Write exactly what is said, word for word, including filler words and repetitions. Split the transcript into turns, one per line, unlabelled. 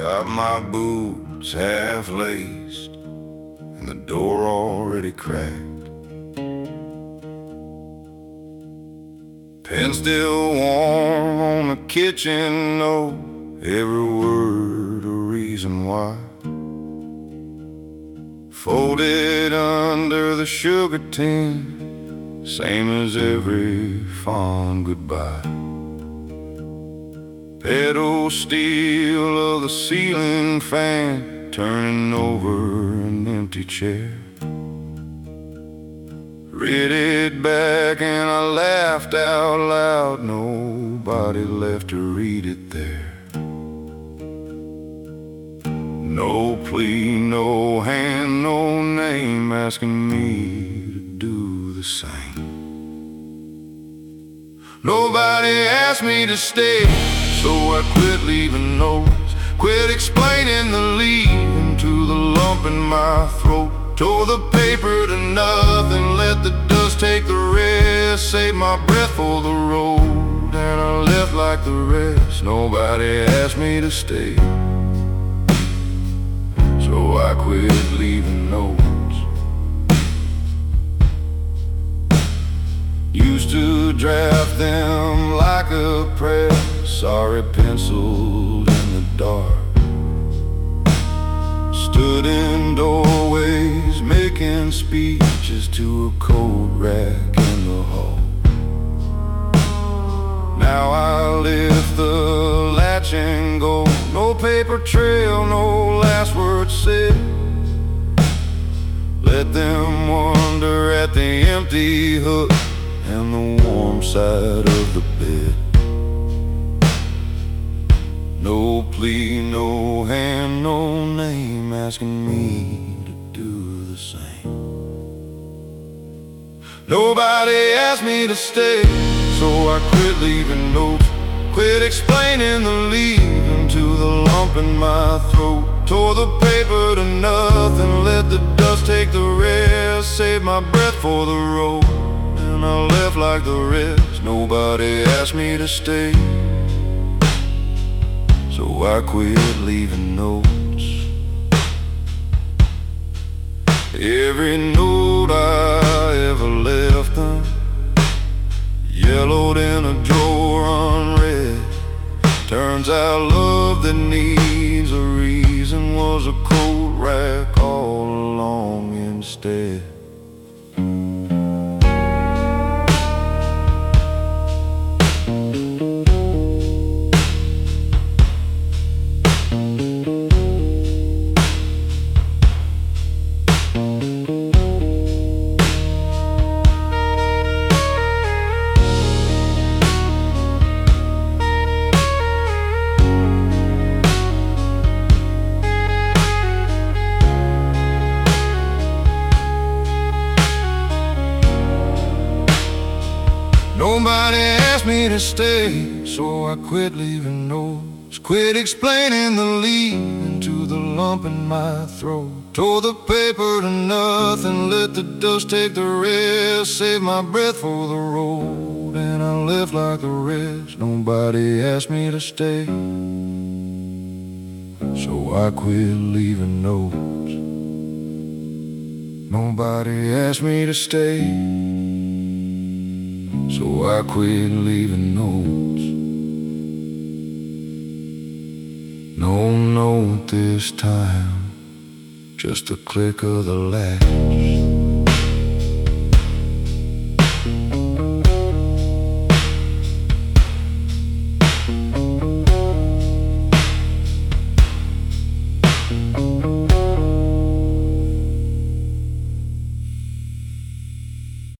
Got my boots half laced and the door already cracked. Pen still warm on the kitchen note, every word a reason why. Folded under the sugar tin, same as every fond goodbye. Pedal steel of the ceiling fan, turning over an empty chair. Read it back and I laughed out loud, nobody left to read it there. No plea, no hand, no name, asking me to do the same. Nobody asked me to stay, so I quit leaving notes, quit explaining the leaving to the lump in my throat. Tore the paper to nothing, let the dust take the rest, save my breath for the road, and I left like the rest. Nobody asked me to stay, so I quit leaving notes. Used to draft them like a prayer, sorry penciled in the dark. Stood in doorways making speeches to a coat rack in the hall. Now I lift the latch and go, no paper trail, no last word said. Let them wonder at the empty hook and the warm side of the bed. No plea, no hand, no name, asking me to do the same. Nobody asked me to stay, so I quit leaving notes, quit explaining the leaving to the lump in my throat. Tore the paper to nothing, let the dust take the rest, save my breath for the road, and I left like the rest. Nobody asked me to stay, so I quit leaving notes. Every note I ever left them, yellowed in a drawer unread. Turns out love that needs a reason was a coat rack all along instead. Nobody asked me to stay, so I quit leaving notes, quit explaining the leaving to the lump in my throat. Tore the paper to nothing, let the dust take the rest, save my breath for the road, and I left like the rest. Nobody asked me to stay, so I quit leaving notes. Nobody asked me to stay, so I quit leaving notes. No note this time, just a click of the latch.